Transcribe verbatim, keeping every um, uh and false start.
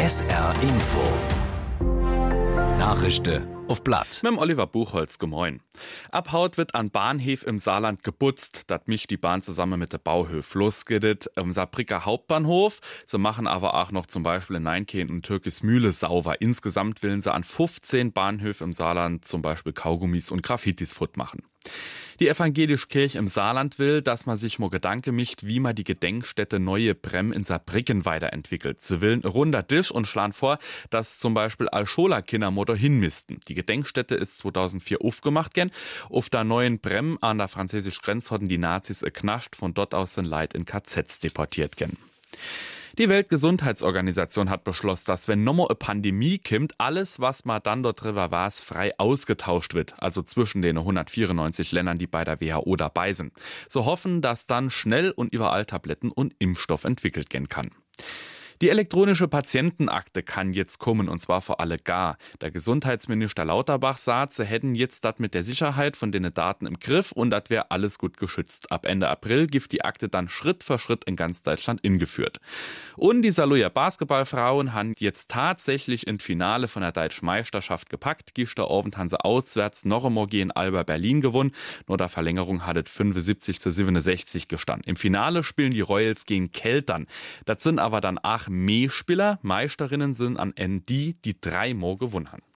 S R Info. Nachrichten auf Blatt. Mit dem Oliver Buchholz, gemoin. Ab haut wird an Bahnhöf im Saarland geputzt. Das mischt die Bahn zusammen mit der Bauhöf. Los geht es am Saarbrücker Hauptbahnhof. Sie machen aber auch noch zum Beispiel in Neinkehen und Türkis Mühle sauber. Insgesamt willen sie an fünfzehn Bahnhöfen im Saarland zum Beispiel Kaugummis und Graffitis foot machen. Die evangelische Kirche im Saarland will, dass man sich mal Gedanke mischt, wie man die Gedenkstätte Neue Brem in Saarbrücken weiterentwickelt. Sie willen runder Tisch und schlagen vor, dass zum Beispiel Alscholer Kindermotor hinmisten. Die Gedenkstätte ist zweitausendvier aufgemacht gen. Auf der Neuen Brem an der französischen Grenze hatten die Nazis geknascht, von dort aus sind Leid in K Zs deportiert gen. Die Weltgesundheitsorganisation hat beschlossen, dass wenn nochmal eine Pandemie kommt, alles, was man dann dort drüber war, frei ausgetauscht wird. Also zwischen den hundertvierundneunzig Ländern, die bei der W H O dabei sind. So hoffen, dass dann schnell und überall Tabletten und Impfstoff entwickelt werden kann. Die elektronische Patientenakte kann jetzt kommen, und zwar für alle gar. Der Gesundheitsminister Lauterbach sagt, sie hätten jetzt das mit der Sicherheit von den Daten im Griff und das wäre alles gut geschützt. Ab Ende April gibt die Akte dann Schritt für Schritt in ganz Deutschland ingeführt. Und die Saarlouer Basketballfrauen haben jetzt tatsächlich im Finale von der Deutschen Meisterschaft gepackt. Gestern Abend haben sie auswärts noch einmal gegen Alba Berlin gewonnen. Nur der Verlängerung hat es fünfundsiebzig zu siebenundsechzig gestanden. Im Finale spielen die Royals gegen Keltern. Das sind aber dann acht Mehrspieler. Meisterinnen sind an N die, die drei Mal gewonnen haben.